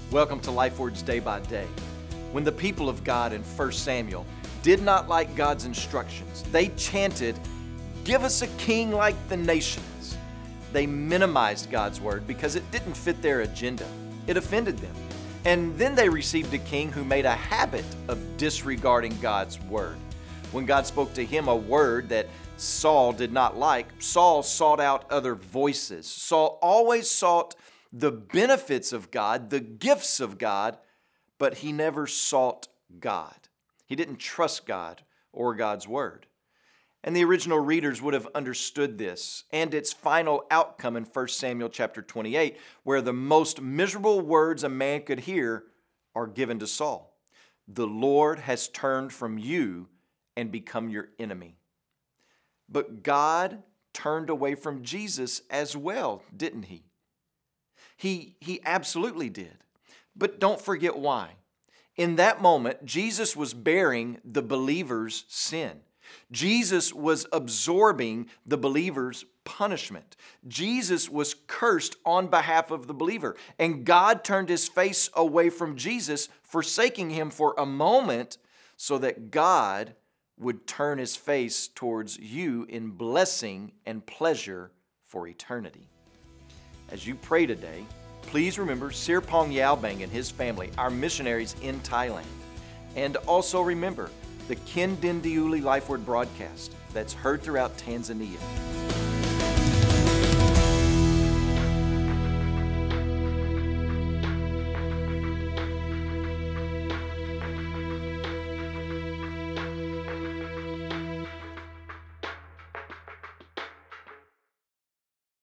Welcome to Life Words Day by Day. When the people of God in 1 Samuel did not like God's instructions, they chanted, "Give us a king like the nations." They minimized God's word because it didn't fit their agenda. It offended them. And then they received a king who made a habit of disregarding God's word. When God spoke to him a word that Saul did not like, Saul sought out other voices. Saul always sought the benefits of God, the gifts of God, but he never sought God. He didn't trust God or God's word. And the original readers would have understood this and its final outcome in 1 Samuel chapter 28, where the most miserable words a man could hear are given to Saul. The Lord has turned from you and become your enemy. But God turned away from Jesus as well, didn't he? He absolutely did. But don't forget why. In that moment, Jesus was bearing the believer's sin. Jesus was absorbing the believer's punishment. Jesus was cursed on behalf of the believer. And God turned his face away from Jesus, forsaking him for a moment so that God would turn his face towards you in blessing and pleasure for eternity. As you pray today, please remember Sirpong Yaobang and his family, our missionaries in Thailand. And also remember the Ken Dindiuli Life Word broadcast that's heard throughout Tanzania.